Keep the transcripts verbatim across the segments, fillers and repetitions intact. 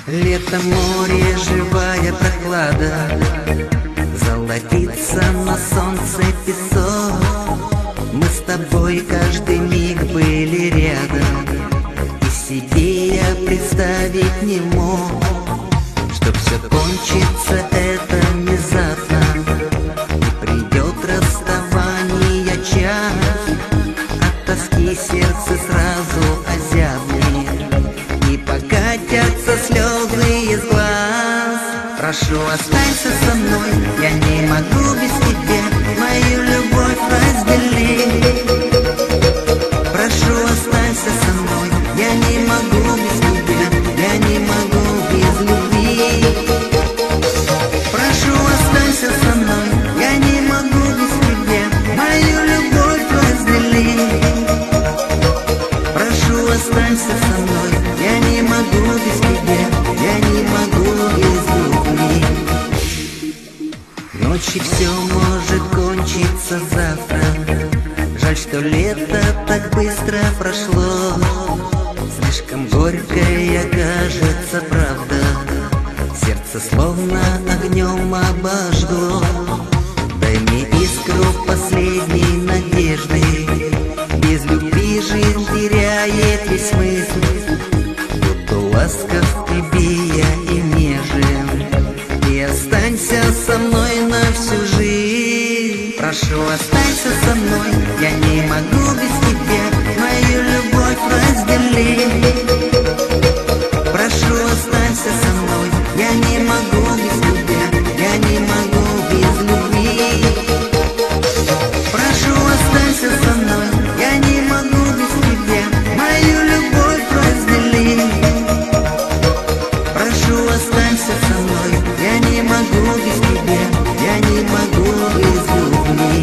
Лето, море, живая прохлада, золотится на солнце песок. Мы с тобой каждый миг были рядом, и себе я представить не мог, что все кончится это внезапно, и придет расставание час. От тоски сердце сразу озябнет, и покатятся слезы из глаз. Прошу, останься со мной, я не могу без тебя мою любовь разделить. Прошу, останься со мной, я не могу без тебя, я не могу без любви. Прошу, останься со мной, я не могу без тебя мою любовь разделить. Прошу, останься со мной, я не могу без тебя, я не могу без любви. Ночью все может кончиться завтра, жаль, что лето так быстро прошло. Слишком горькая кажется правда, сердце словно огнем обожгло. Дай мне искру последней надежды, без любви жизнь теряет весь смысл. Буду ласков к тебе я и нежен, и останься со мной на всю жизнь. Прошу, останься со мной, я не могу без тебя мою любовь разделить. Прошу, останься со мной, я не могу без тебя, я не могу без любви. Прошу, останься со мной, я не могу без тебя мою любовь разделить. Прошу, останься со мной, я не могу без тебя, я не могу без любви.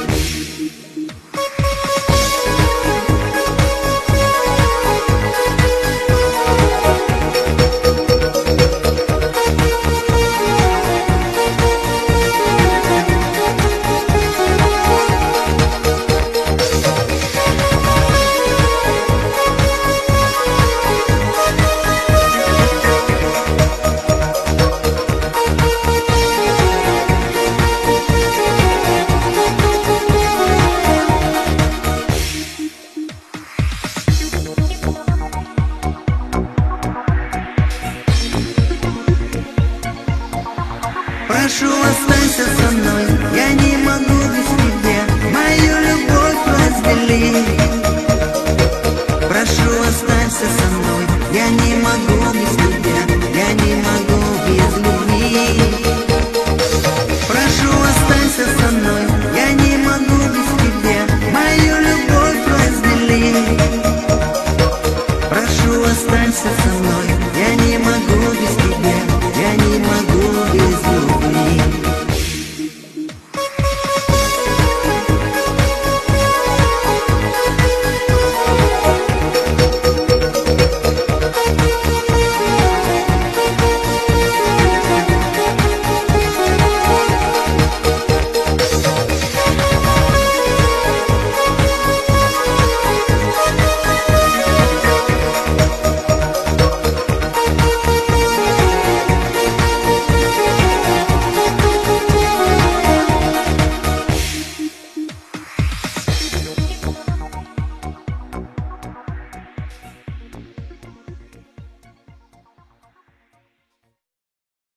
Прошу, останься со мной, я не могу без тебя мою любовь разделить. Прошу, останься со мной, я не могу без тебя, я не могу без любви. Прошу, останься со мной, я не могу без тебя мою любовь разделить. Прошу, останься со мной.